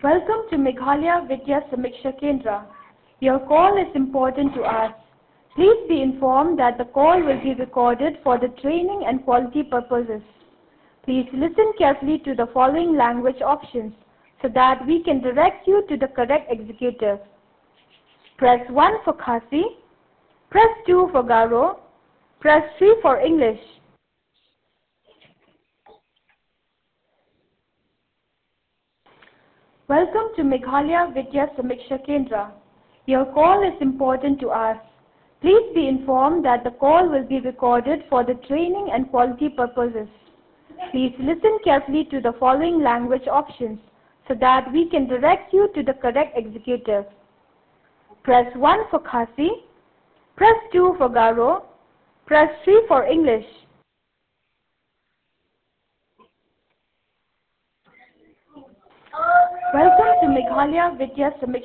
Welcome to Meghalaya Vidya Samiksha Kendra. Your call is important to us. Please be informed that the call will be recorded for the training and quality purposes. Please listen carefully to the following language options so that we can direct you to the correct executive. Press 1 for Khasi, press 2 for Garo, press 3 for English. Welcome to Meghalaya Vidya Samiksha Kendra. Your call is important to us. Please be informed that the call will be recorded for the training and quality purposes. Please listen carefully to the following language options so that we can direct you to the correct executive. Press 1 for Khasi, press 2 for Garo, press 3 for English. Welcome to Meghalaya Vidya Samiksha